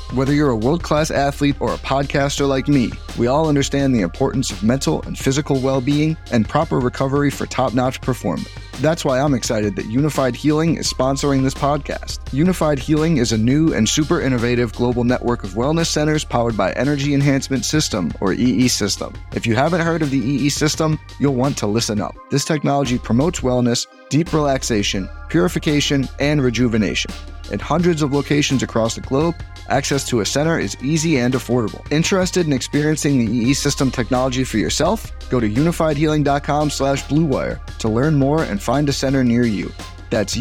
Whether you're a world-class athlete or a podcaster like me, we all understand the importance of mental and physical well-being and proper recovery for top-notch performance. That's why I'm excited that Unified Healing is sponsoring this podcast. Unified Healing is a new and super innovative global network of wellness centers powered by Energy Enhancement System, or EE System. If you haven't heard of the EE System, you'll want to listen up. This technology promotes wellness, deep relaxation, purification, and rejuvenation. In hundreds of locations across the globe, access to a center is easy and affordable. Interested in experiencing the EE System technology for yourself? Go to unifiedhealing.com/bluewire to learn more and find a center near you. That's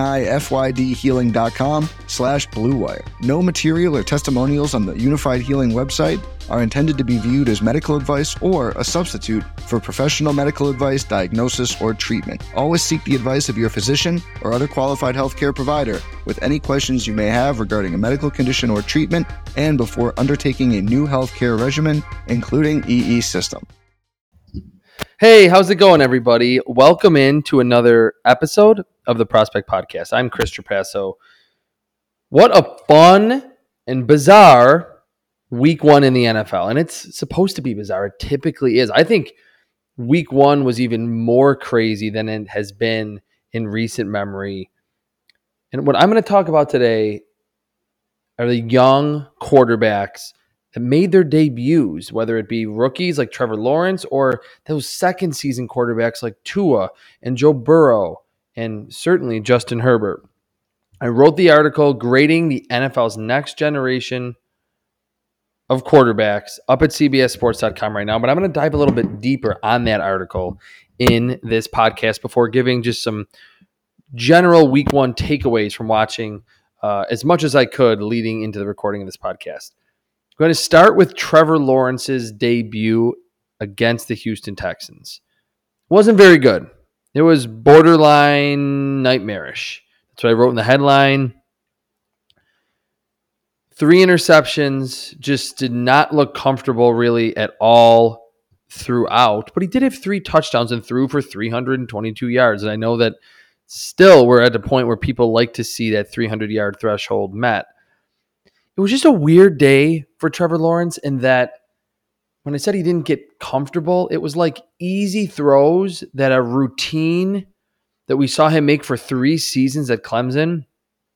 unifydhealing.com/bluewire. No material or testimonials on the Unified Healing website are intended to be viewed as medical advice or a substitute for professional medical advice, diagnosis, or treatment. Always seek the advice of your physician or other qualified healthcare provider with any questions you may have regarding a medical condition or treatment and before undertaking a new healthcare regimen, including EE System. Hey, how's it going, everybody? Welcome in to another episode of the Prospect Podcast. I'm Chris Trapasso. What a fun and bizarre week one in the NFL. And it's supposed to be bizarre. It typically is. I think week one was even more crazy than it has been in recent memory. And what I'm going to talk about today are the young quarterbacks that made their debuts, whether it be rookies like Trevor Lawrence or those second season quarterbacks like Tua and Joe Burrow and certainly Justin Herbert. I wrote the article grading the NFL's next generation of quarterbacks up at CBSSports.com right now, but I'm going to dive a little bit deeper on that article in this podcast before giving just some general week one takeaways from watching as much as I could leading into the recording of this podcast. I'm going to start with Trevor Lawrence's debut against the Houston Texans. Wasn't very good. It was borderline nightmarish. That's what I wrote in the headline. 3 interceptions, just did not look comfortable really at all throughout. But he did have 3 touchdowns and threw for 322 yards. And I know that still we're at a point where people like to see that 300-yard threshold met. It was just a weird day for Trevor Lawrence in that when I said he didn't get comfortable, it was like easy throws that a routine that we saw him make for 3 seasons at Clemson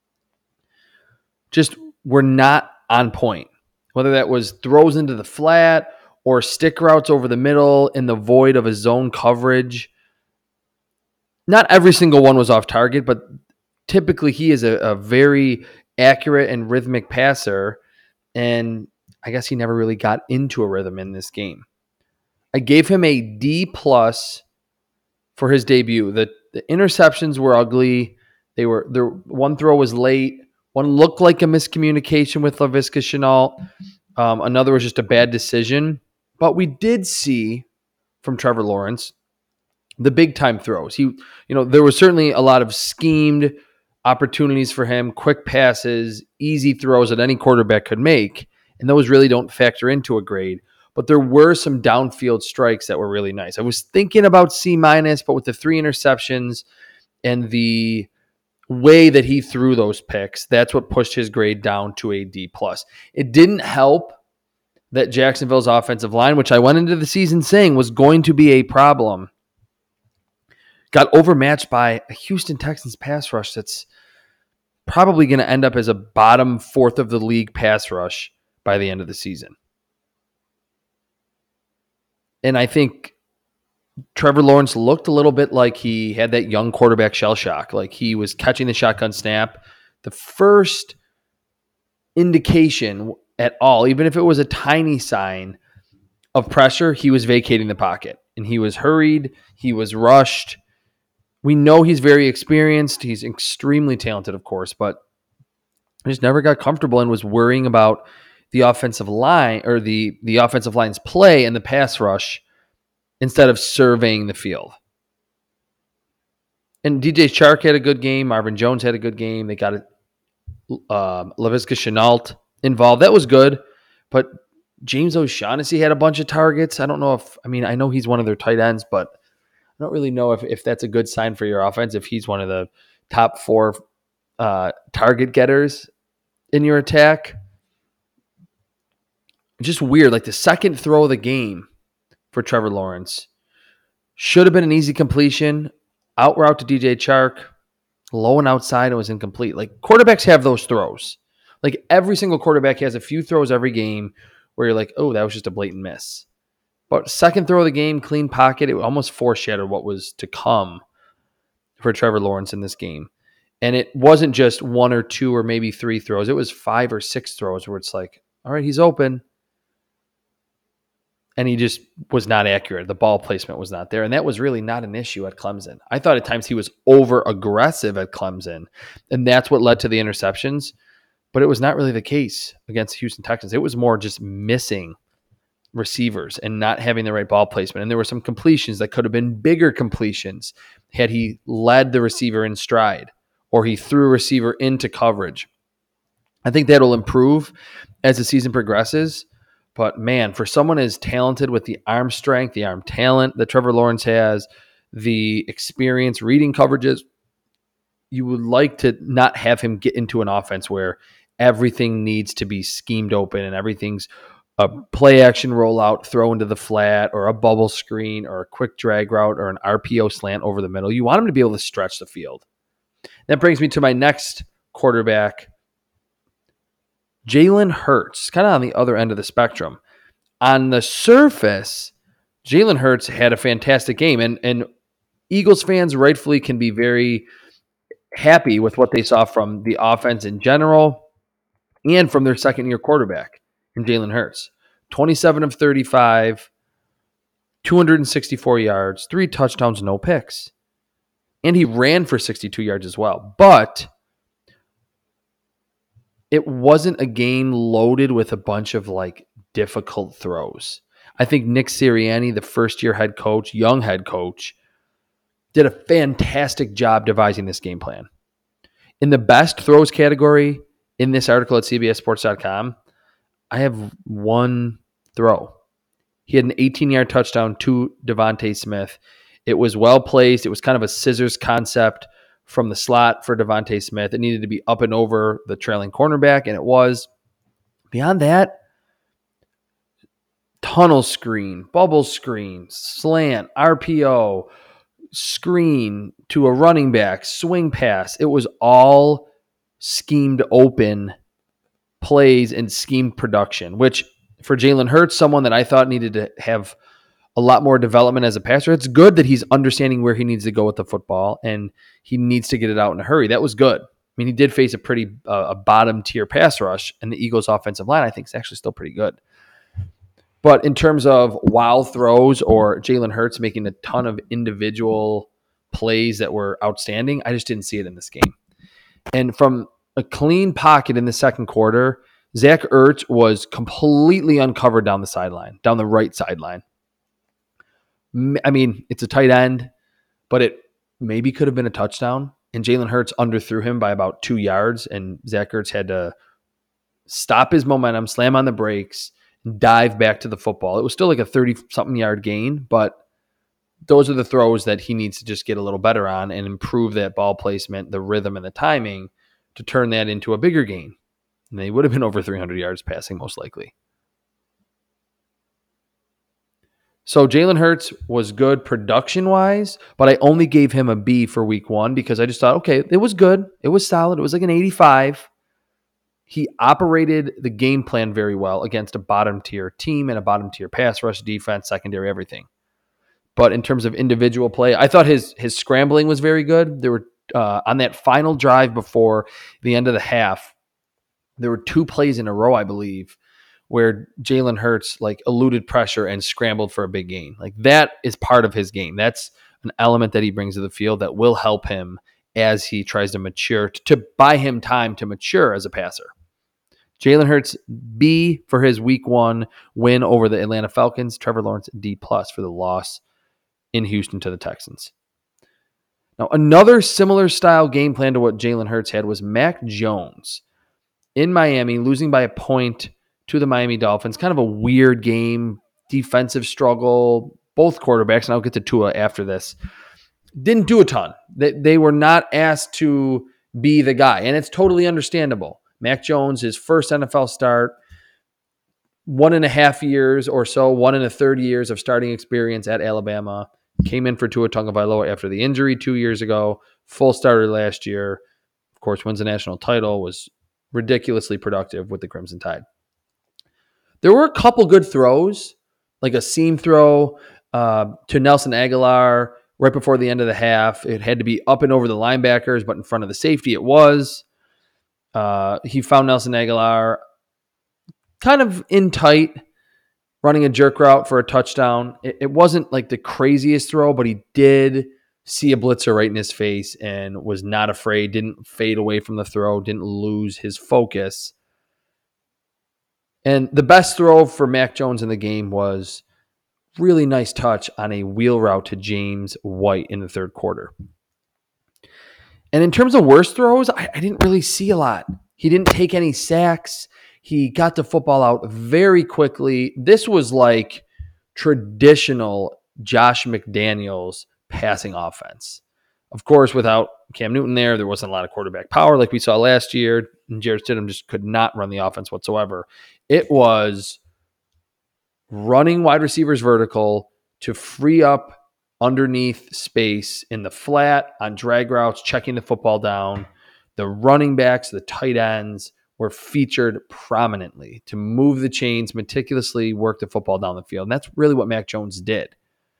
just were not on point. Whether that was throws into the flat or stick routes over the middle in the void of a zone coverage. Not every single one was off target, but typically he is a very accurate and rhythmic passer, and I guess he never really got into a rhythm in this game. I gave him a D+ for his debut. The interceptions were ugly. One throw was late. One looked like a miscommunication with Laviska Shenault. Another was just a bad decision. But we did see from Trevor Lawrence the big time throws. There was certainly a lot of schemed opportunities for him, quick passes, easy throws that any quarterback could make, and those really don't factor into a grade. But there were some downfield strikes that were really nice. I was thinking about C-, but with the 3 interceptions and the way that he threw those picks, that's what pushed his grade down to a D+. It didn't help that Jacksonville's offensive line, which I went into the season saying was going to be a problem, got overmatched by a Houston Texans pass rush that's probably going to end up as a bottom 4th of the league pass rush by the end of the season. And I think Trevor Lawrence looked a little bit like he had that young quarterback shell shock, like he was catching the shotgun snap. The first indication at all, even if it was a tiny sign of pressure, he was vacating the pocket. And he was hurried. He was rushed. We know he's very experienced. He's extremely talented, of course, but he just never got comfortable and was worrying about the offensive line or the offensive line's play and the pass rush instead of surveying the field. And DJ Chark had a good game. Marvin Jones had a good game. They got Laviska Shenault involved. That was good. But James O'Shaughnessy had a bunch of targets. I don't know I know he's one of their tight ends, but I don't really know if that's a good sign for your offense, if he's one of the top 4 target getters in your attack. just weird. Like the second throw of the game for Trevor Lawrence should have been an easy completion. Out route to DJ Chark, low and outside, it was incomplete. Like quarterbacks have those throws. Like every single quarterback has a few throws every game where you're like, oh, that was just a blatant miss. But second throw of the game, clean pocket, it almost foreshadowed what was to come for Trevor Lawrence in this game. And it wasn't just one or two or maybe three throws. It was 5 or 6 throws where it's like, all right, he's open. And he just was not accurate. The ball placement was not there. And that was really not an issue at Clemson. I thought at times he was over-aggressive at Clemson. And that's what led to the interceptions. But it was not really the case against the Houston Texans. It was more just missing receivers and not having the right ball placement. And there were some completions that could have been bigger completions had he led the receiver in stride or he threw a receiver into coverage. I think that'll improve as the season progresses. But man, for someone as talented with the arm strength, the arm talent that Trevor Lawrence has, the experience reading coverages, you would like to not have him get into an offense where everything needs to be schemed open and everything's a play action rollout, throw into the flat, or a bubble screen, or a quick drag route, or an RPO slant over the middle. You want him to be able to stretch the field. That brings me to my next quarterback, Jalen Hurts, kind of on the other end of the spectrum. On the surface, Jalen Hurts had a fantastic game, and Eagles fans rightfully can be very happy with what they saw from the offense in general and from their second-year quarterback in Jalen Hurts. 27 of 35, 264 yards, 3 touchdowns, no picks. And he ran for 62 yards as well. But it wasn't a game loaded with a bunch of difficult throws. I think Nick Sirianni, the first-year head coach, young head coach, did a fantastic job devising this game plan. In the best throws category in this article at CBSSports.com, I have one throw. He had an 18-yard touchdown to Devontae Smith. It was well placed. It was kind of a scissors concept from the slot for Devontae Smith. It needed to be up and over the trailing cornerback, and it was. Beyond that, tunnel screen, bubble screen, slant, RPO, screen to a running back, swing pass. It was all schemed open plays and schemed production, which for Jalen Hurts, someone that I thought needed to have a lot more development as a passer, it's good that he's understanding where he needs to go with the football and he needs to get it out in a hurry. That was good. I mean, he did face a pretty a bottom tier pass rush, and the Eagles offensive line, I think, is actually still pretty good. But in terms of wow throws or Jalen Hurts making a ton of individual plays that were outstanding, I just didn't see it in this game. And from a clean pocket in the second quarter, Zach Ertz was completely uncovered down the sideline, down the right sideline. I mean, it's a tight end, but it maybe could have been a touchdown. And Jalen Hurts underthrew him by about 2 yards, and Zach Ertz had to stop his momentum, slam on the brakes, and dive back to the football. It was still like a 30-something yard gain, but those are the throws that he needs to just get a little better on and improve that ball placement, the rhythm, and the timing to turn that into a bigger gain. And they would have been over 300 yards passing, most likely. So Jalen Hurts was good production-wise, but I only gave him a B for week 1 because I just thought, okay, it was good. It was solid. It was like an 85. He operated the game plan very well against a bottom-tier team and a bottom-tier pass rush defense, secondary, everything. But in terms of individual play, I thought his scrambling was very good. There were on that final drive before the end of the half, there were 2 plays in a row, I believe, where Jalen Hurts eluded pressure and scrambled for a big gain. That is part of his game. That's an element that he brings to the field that will help him as he tries to mature, to buy him time to mature as a passer. Jalen Hurts, B for his week 1 win over the Atlanta Falcons. Trevor Lawrence, D+ for the loss in Houston to the Texans. Now, another similar style game plan to what Jalen Hurts had was Mac Jones in Miami, losing by a point to the Miami Dolphins. Kind of a weird game, defensive struggle. Both quarterbacks, and I'll get to Tua after this, didn't do a ton. They were not asked to be the guy, and it's totally understandable. Mac Jones, his first NFL start, 1.5 years or so, 1 1/3 years of starting experience at Alabama. Came in for Tua Tagovailoa after the injury 2 years ago. Full starter last year. Of course, wins the national title. Was ridiculously productive with the Crimson Tide. There were a couple good throws, like a seam throw to Nelson Aguilar right before the end of the half. It had to be up and over the linebackers, but in front of the safety it was. He found Nelson Aguilar kind of in tight, running a jerk route for a touchdown. It wasn't like the craziest throw, but he did see a blitzer right in his face and was not afraid, didn't fade away from the throw, didn't lose his focus. And the best throw for Mac Jones in the game was really nice touch on a wheel route to James White in the third quarter. And in terms of worst throws, I didn't really see a lot. He didn't take any sacks. He got the football out very quickly. This was like traditional Josh McDaniels passing offense. Of course, without Cam Newton there wasn't a lot of quarterback power like we saw last year. And Jarrett Stidham just could not run the offense whatsoever. It was running wide receivers vertical to free up underneath space in the flat on drag routes, checking the football down. The running backs, the tight ends were featured prominently to move the chains, meticulously work the football down the field. And that's really what Mac Jones did.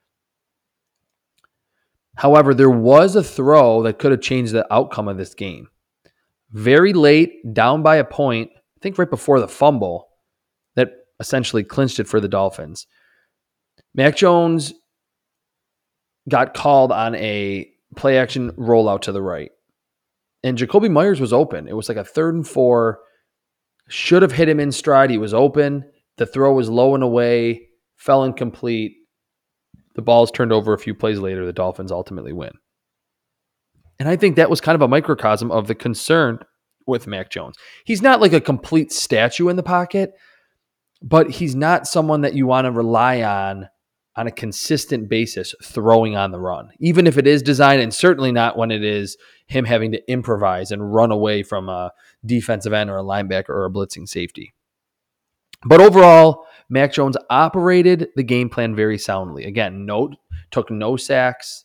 However, there was a throw that could have changed the outcome of this game. Very late, down by a point, I think right before the fumble, that essentially clinched it for the Dolphins. Mac Jones got called on a play action rollout to the right. And Jacoby Myers was open. It was like a 3rd and 4. Should have hit him in stride. He was open. The throw was low and away, fell incomplete. The ball's turned over a few plays later. The Dolphins ultimately win. And I think that was kind of a microcosm of the concern with Mac Jones. He's not like a complete statue in the pocket, but he's not someone that you want to rely on a consistent basis throwing on the run, even if it is designed, and certainly not when it is him having to improvise and run away from a defensive end or a linebacker or a blitzing safety. But overall, Mac Jones operated the game plan very soundly. Again, took no sacks,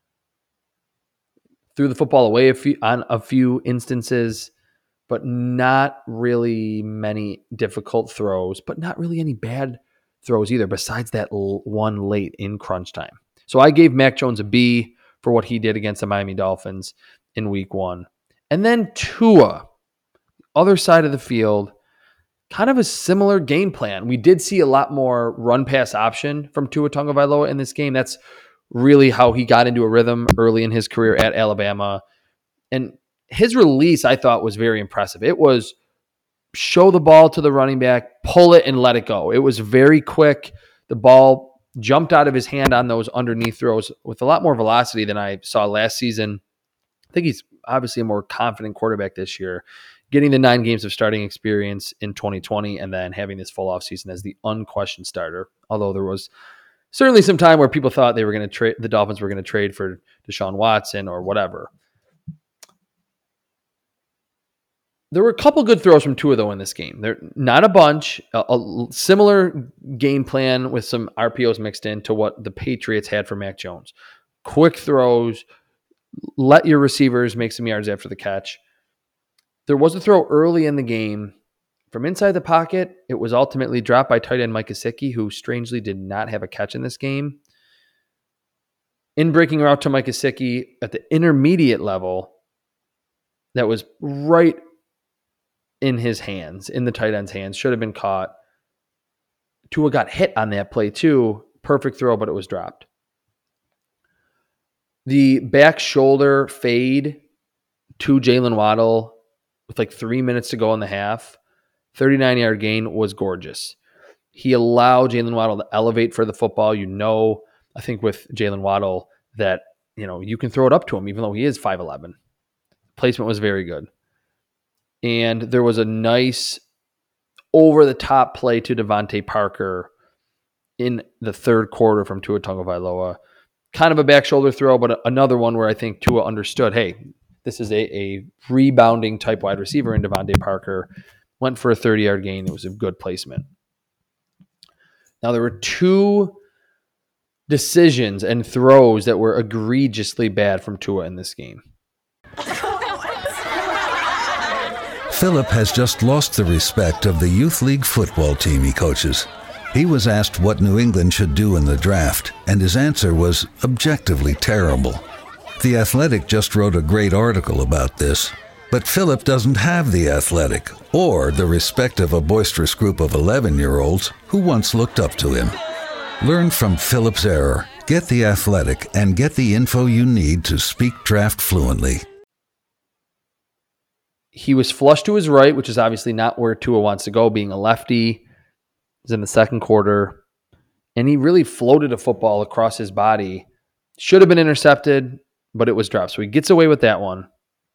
threw the football away on a few instances, but not really many difficult throws, but not really any bad throws either, besides that one late in crunch time. So I gave Mac Jones a B for what he did against the Miami Dolphins in week 1. And then Tua, other side of the field, kind of a similar game plan. We did see a lot more run-pass option from Tua Tagovailoa in this game. That's really how he got into a rhythm early in his career at Alabama. And his release, I thought, was very impressive. It was show the ball to the running back, pull it, and let it go. It was very quick. The ball jumped out of his hand on those underneath throws with a lot more velocity than I saw last season. I think he's obviously a more confident quarterback this year, getting the 9 games of starting experience in 2020 and then having this full offseason as the unquestioned starter. Although there was certainly some time where people thought they were going to trade, the Dolphins were going to trade for Deshaun Watson or whatever. There were a couple good throws from Tua, though, in this game. They're not a bunch. A similar game plan with some RPOs mixed in to what the Patriots had for Mac Jones. Quick throws. Let your receivers make some yards after the catch. There was a throw early in the game from inside the pocket. It was ultimately dropped by tight end Mike Gesicki, who strangely did not have a catch in this game. In breaking route to Mike Gesicki at the intermediate level, that was right in his hands, in the tight end's hands, should have been caught. Tua got hit on that play too. Perfect throw, but it was dropped. The back shoulder fade to Jalen Waddle with like 3 minutes to go in the half, 39-yard gain was gorgeous. He allowed Jalen Waddle to elevate for the football. I think with Jalen Waddle that, you can throw it up to him even though he is 5'11". Placement was very good. And there was a nice over-the-top play to Devontae Parker in the third quarter from Tua Tagovailoa. Kind of a back shoulder throw, but another one where I think Tua understood, hey, this is a rebounding type wide receiver in Devontae Parker. Went for a 30-yard gain. It was a good placement. Now, there were two decisions and throws that were egregiously bad from Tua in this game. Philip has just lost the respect of the youth league football team he coaches. He was asked what New England should do in the draft, and his answer was objectively terrible. The Athletic just wrote a great article about this. But Philip doesn't have The Athletic or the respect of a boisterous group of 11-year-olds who once looked up to him. Learn from Philip's error, get The Athletic, and get the info you need to speak draft fluently. He was flush to his right, which is obviously not where Tua wants to go, being a lefty. He's in the second quarter. And he really floated a football across his body. Should have been intercepted, but it was dropped. So he gets away with that one.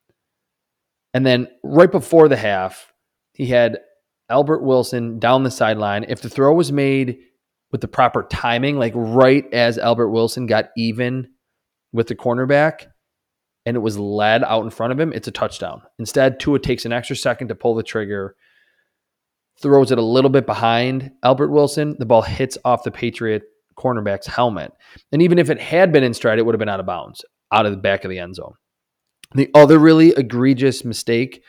And then right before the half, he had Albert Wilson down the sideline. If the throw was made with the proper timing, like right as Albert Wilson got even with the cornerback and it was led out in front of him, it's a touchdown. Instead, Tua takes an extra second to pull the trigger, throws it a little bit behind Albert Wilson. The ball hits off the Patriot cornerback's helmet. And even if it had been in stride, it would have been out of bounds, out of the back of the end zone. The other really egregious mistake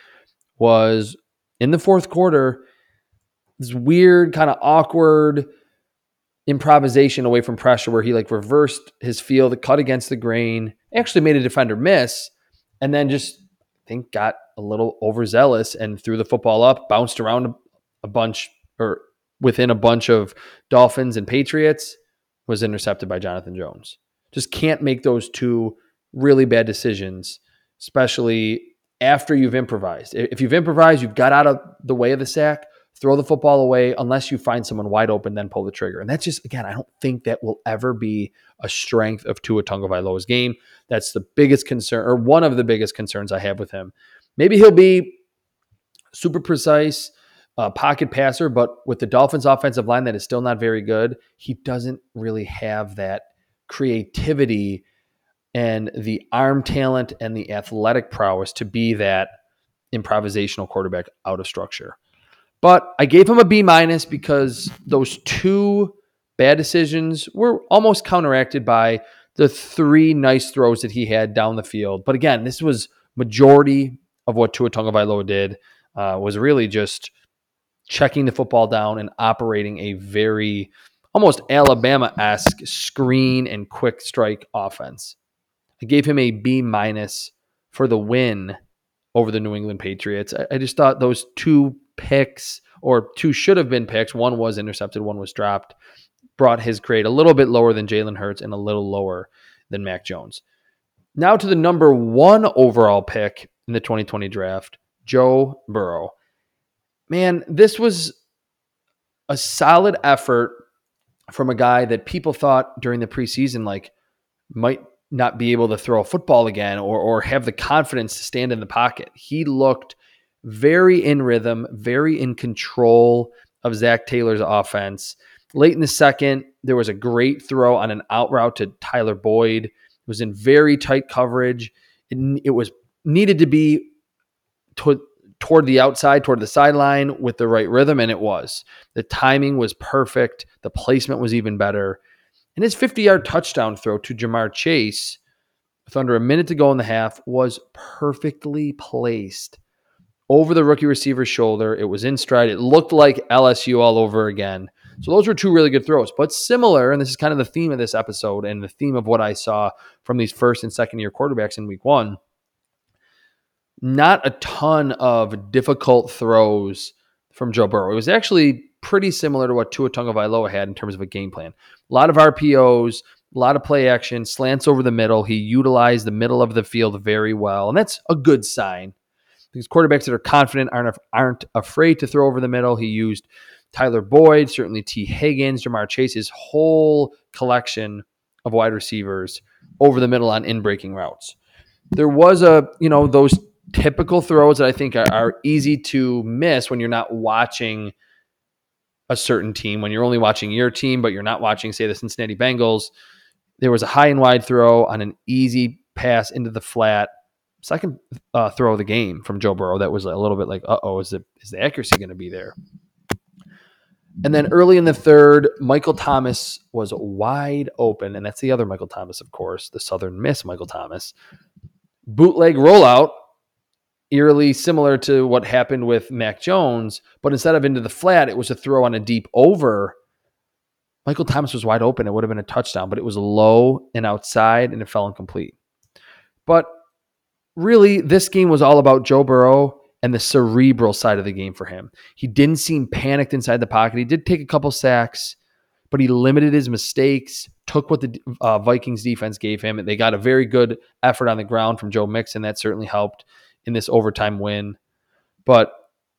was in the fourth quarter, this weird kind of awkward improvisation away from pressure where he reversed his field, cut against the grain, actually made a defender miss, and then just, I think, got a little overzealous and threw the football up, bounced around a bunch or within a bunch of Dolphins and Patriots, was intercepted by Jonathan Jones. Just can't make those two really bad decisions, especially after you've improvised. If you've improvised, you've got out of the way of the sack, throw the football away unless you find someone wide open, then pull the trigger. And that's just, again, I don't think that will ever be a strength of Tua Tagovailoa's game. That's the biggest concern, or one of the biggest concerns I have with him. Maybe he'll be super precise, pocket passer, but with the Dolphins offensive line that is still not very good, he doesn't really have that creativity and the arm talent and the athletic prowess to be that improvisational quarterback out of structure. But I gave him a B- because those two bad decisions were almost counteracted by the three nice throws that he had down the field. But again, this was majority of what Tua Tagovailoa did, was really just checking the football down and operating a very almost Alabama-esque screen and quick strike offense. I gave him a B- for the win over the New England Patriots. I just thought those two picks, or two should have been picks, one was intercepted, one was dropped, brought his grade a little bit lower than Jalen Hurts and a little lower than Mac Jones. Now to the number one overall pick in the 2020 draft, Joe Burrow. Man, this was a solid effort from a guy that people thought during the preseason might not be able to throw a football again or have the confidence to stand in the pocket. He looked very in rhythm, very in control of Zach Taylor's offense. Late in the second, there was a great throw on an out route to Tyler Boyd. It was in very tight coverage. It was needed to be toward the outside, toward the sideline with the right rhythm, and it was. The timing was perfect. The placement was even better. And his 50-yard touchdown throw to Jamar Chase with under a minute to go in the half was perfectly placed over the rookie receiver's shoulder. It was in stride. It looked like LSU all over again. So those were two really good throws, but similar, and this is kind of the theme of this episode and the theme of what I saw from these first and second year quarterbacks in week one. Not a ton of difficult throws from Joe Burrow. It was actually pretty similar to what Tua Tagovailoa had in terms of a game plan. A lot of RPOs, a lot of play action, slants over the middle. He utilized the middle of the field very well, and that's a good sign. These quarterbacks that are confident aren't afraid to throw over the middle. He used Tyler Boyd, certainly T. Higgins, Jamar Chase, his whole collection of wide receivers over the middle on in-breaking routes. There was those typical throws that I think are easy to miss when you're not watching a certain team, when you're only watching your team, but you're not watching, say, the Cincinnati Bengals. There was a high and wide throw on an easy pass into the flat. Second throw of the game from Joe Burrow that was a little bit like, is the accuracy going to be there? And then early in the third, Michael Thomas was wide open. And that's the other Michael Thomas, of course, the Southern Miss Michael Thomas. Bootleg rollout, eerily similar to what happened with Mac Jones, but instead of into the flat, it was a throw on a deep over. Michael Thomas was wide open. It would have been a touchdown, but it was low and outside, and it fell incomplete. But really, this game was all about Joe Burrow and the cerebral side of the game for him. He didn't seem panicked inside the pocket. He did take a couple sacks, but he limited his mistakes, took what the Vikings defense gave him. They got a very good effort on the ground from Joe Mixon. That certainly helped in this overtime win. But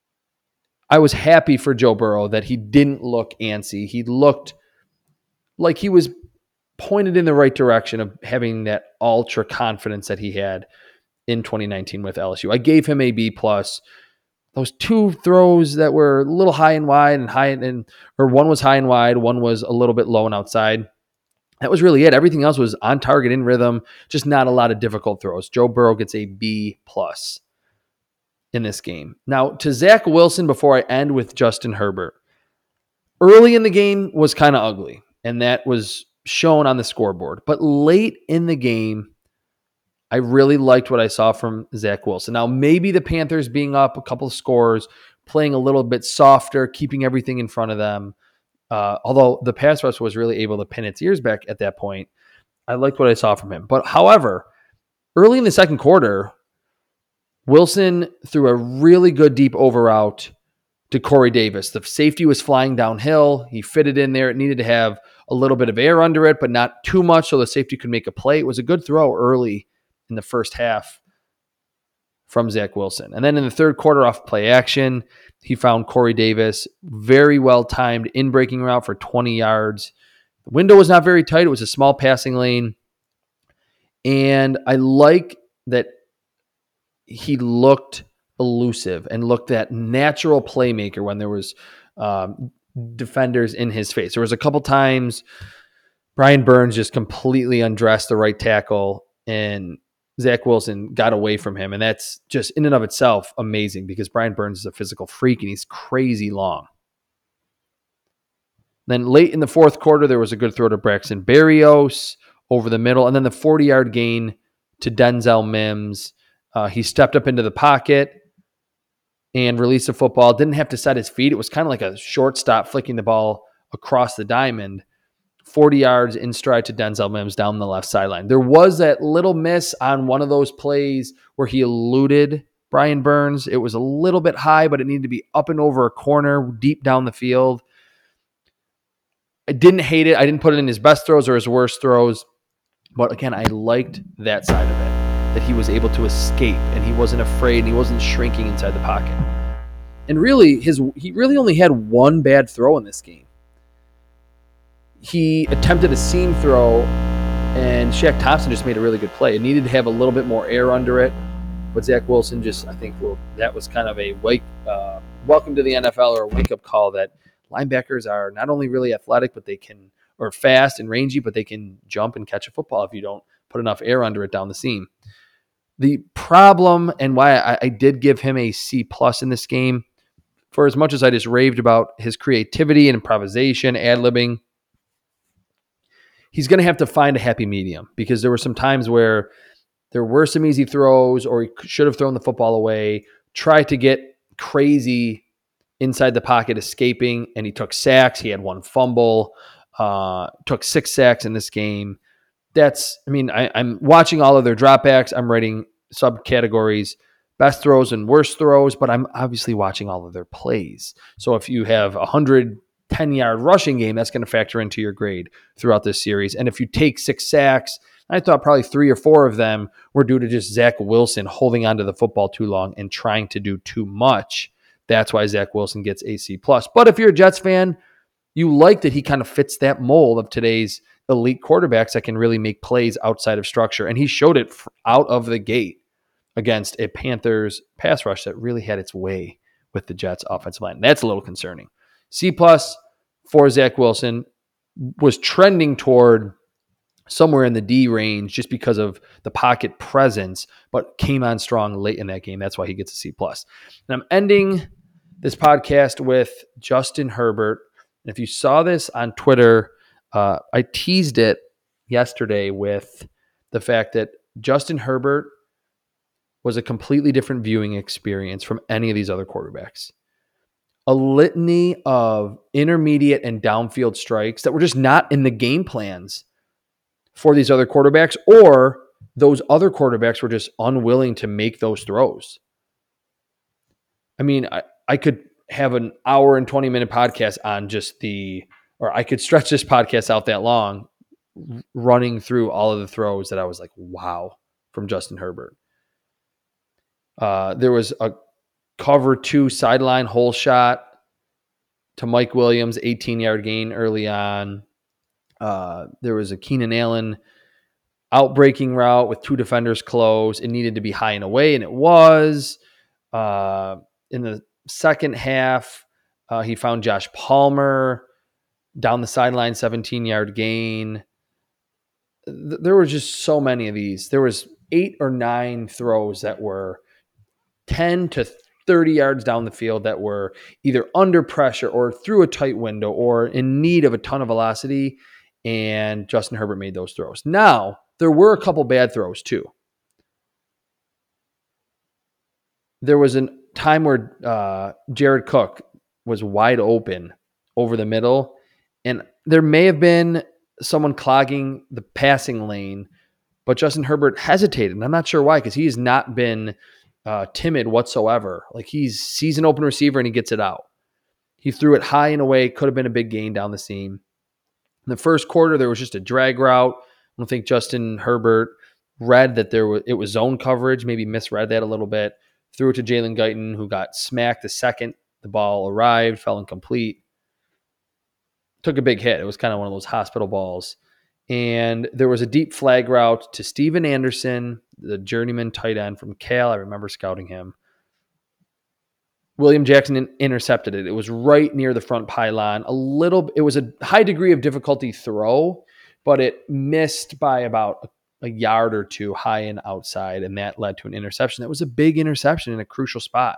I was happy for Joe Burrow that he didn't look antsy. He looked like he was pointed in the right direction of having that ultra confidence that he had in 2019 with LSU. I gave him a B+. Those two throws that were a little high and wide or one was high and wide, one was a little bit low and outside. That was really it. Everything else was on target, in rhythm, just not a lot of difficult throws. Joe Burrow gets a B+ in this game. Now, to Zach Wilson, before I end with Justin Herbert. Early in the game was kind of ugly, and that was shown on the scoreboard. But late in the game, I really liked what I saw from Zach Wilson. Now, maybe the Panthers being up a couple of scores, playing a little bit softer, keeping everything in front of them. Although the pass rush was really able to pin its ears back at that point, I liked what I saw from him. But however, early in the second quarter, Wilson threw a really good deep over route to Corey Davis. The safety was flying downhill. He fitted in there. It needed to have a little bit of air under it, but not too much so the safety could make a play. It was a good throw early in the first half from Zach Wilson. And then in the third quarter, off play action, he found Corey Davis, very well timed in breaking route for 20 yards. The window was not very tight. It was a small passing lane. And I like that he looked elusive and looked that natural playmaker when there was defenders in his face. There was a couple times Brian Burns just completely undressed the right tackle and Zach Wilson got away from him. And that's just in and of itself amazing because Brian Burns is a physical freak and he's crazy long. Then late in the fourth quarter, there was a good throw to Braxton Berrios over the middle. And then the 40-yard gain to Denzel Mims. He stepped up into the pocket and released the football. Didn't have to set his feet. It was kind of like a shortstop flicking the ball across the diamond. 40 yards in stride to Denzel Mims down the left sideline. There was that little miss on one of those plays where he eluded Brian Burns. It was a little bit high, but it needed to be up and over a corner, deep down the field. I didn't hate it. I didn't put it in his best throws or his worst throws. But again, I liked that side of it, that he was able to escape and he wasn't afraid and he wasn't shrinking inside the pocket. And really, he really only had one bad throw in this game. He attempted a seam throw, and Shaq Thompson just made a really good play. It needed to have a little bit more air under it, but Zach Wilson just, I think, that was kind of a welcome to the NFL or a wake-up call that linebackers are not only really athletic, but they can, or fast and rangy, but they can jump and catch a football if you don't put enough air under it down the seam. The problem, and why I did give him a C+ in this game, for as much as I just raved about his creativity and improvisation, ad-libbing, he's going to have to find a happy medium because there were some times where there were some easy throws or he should have thrown the football away, tried to get crazy inside the pocket, escaping, and he took sacks. He had one fumble, took 6 sacks in this game. I'm watching all of their dropbacks. I'm writing subcategories, best throws and worst throws, but I'm obviously watching all of their plays. So if you have 110-yard rushing game, that's going to factor into your grade throughout this series. And if you take 6 sacks, I thought probably 3 or 4 of them were due to just Zach Wilson holding onto the football too long and trying to do too much. That's why Zach Wilson gets a C+. But if you're a Jets fan, you like that he kind of fits that mold of today's elite quarterbacks that can really make plays outside of structure. And he showed it out of the gate against a Panthers pass rush that really had its way with the Jets offensive line. That's a little concerning. C+ for Zach Wilson, was trending toward somewhere in the D range just because of the pocket presence, but came on strong late in that game. That's why he gets a C+. And I'm ending this podcast with Justin Herbert, And if you saw this on Twitter, I teased it yesterday with the fact that Justin Herbert was a completely different viewing experience from any of these other quarterbacks. A litany of intermediate and downfield strikes that were just not in the game plans for these other quarterbacks, or those other quarterbacks were just unwilling to make those throws. I mean, I could have an hour and 20-minute podcast on or I could stretch this podcast out that long running through all of the throws that I was like, wow, from Justin Herbert. There was a cover 2 sideline hole shot to Mike Williams, 18-yard gain early on. There was a Keenan Allen outbreaking route with 2 defenders close. It needed to be high and away, and it was. In the second half, he found Josh Palmer down the sideline, 17-yard gain. There were just so many of these. There was 8 or 9 throws that were 10 to 30 yards down the field that were either under pressure or through a tight window or in need of a ton of velocity, and Justin Herbert made those throws. Now, there were a couple bad throws too. There was a time where Jared Cook was wide open over the middle, and there may have been someone clogging the passing lane, but Justin Herbert hesitated, and I'm not sure why, because he has not been timid whatsoever. Like, he's an open receiver and he gets it out. He threw it high and away, could have been a big gain down the seam. In the first quarter, there was just a drag route. I don't think Justin Herbert read that it was zone coverage, maybe misread that a little bit. Threw it to Jalen Guyton, who got smacked the second the ball arrived, fell incomplete. Took a big hit. It was kind of one of those hospital balls. And there was a deep flag route to Steven Anderson, the journeyman tight end from Cal. I remember scouting him. William Jackson intercepted it. It was right near the front pylon. It was a high degree of difficulty throw, but it missed by about a yard or 2 high and outside, and that led to an interception. That was a big interception in a crucial spot.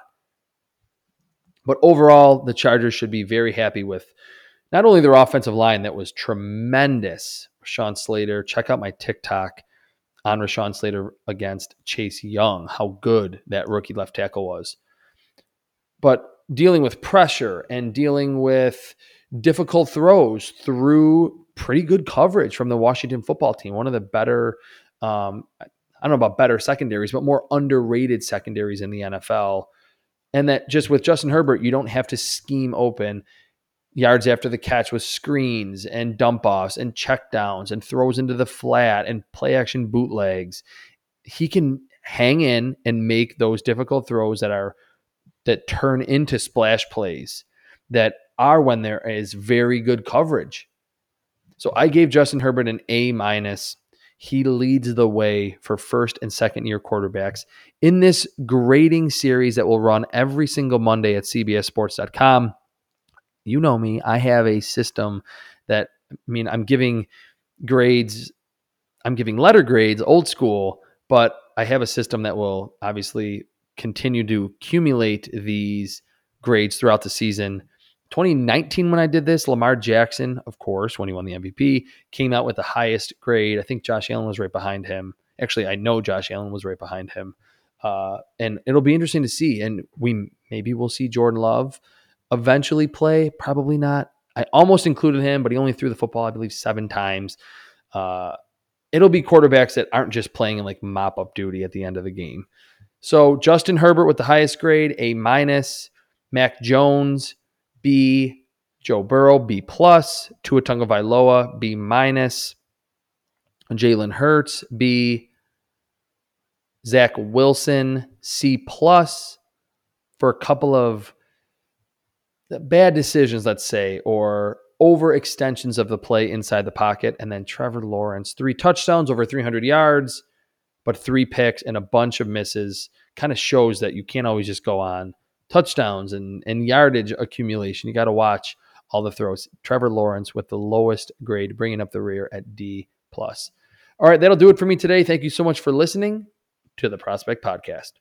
But overall, the Chargers should be very happy with not only their offensive line that was tremendous. Rashawn Slater, check out my TikTok on Rashawn Slater against Chase Young, how good that rookie left tackle was. But dealing with pressure and dealing with difficult throws through pretty good coverage from the Washington football team. One of the better, I don't know about better secondaries, but more underrated secondaries in the NFL. And that just with Justin Herbert, you don't have to scheme open yards after the catch with screens and dump offs and check downs and throws into the flat and play action bootlegs. He can hang in and make those difficult throws that turn into splash plays that are when there is very good coverage. So I gave Justin Herbert an A-. He leads the way for first and second year quarterbacks in this grading series that will run every single Monday at cbssports.com. You know me, I have a system that, I'm giving grades, I'm giving letter grades, old school, but I have a system that will obviously continue to accumulate these grades throughout the season. 2019, when I did this, Lamar Jackson, of course, when he won the MVP, came out with the highest grade. I think Josh Allen was right behind him. Actually, I know Josh Allen was right behind him. And it'll be interesting to see. And we'll see Jordan Love eventually play. Probably not. I almost included him, but he only threw the football, I believe, 7 times. It'll be quarterbacks that aren't just playing in like mop-up duty at the end of the game. So Justin Herbert with the highest grade, A-. Mac Jones, B. Joe Burrow, B+. Tua Tagovailoa, B-. Jalen Hurts, B. Zach Wilson, C+. For a couple of bad decisions, let's say, or overextensions of the play inside the pocket. And then Trevor Lawrence, 3 touchdowns, over 300 yards, but 3 picks and a bunch of misses. Kind of shows that you can't always just go on touchdowns and yardage accumulation. You got to watch all the throws. Trevor Lawrence with the lowest grade, bringing up the rear at D+. All right, that'll do it for me today. Thank you so much for listening to the Prospect Podcast.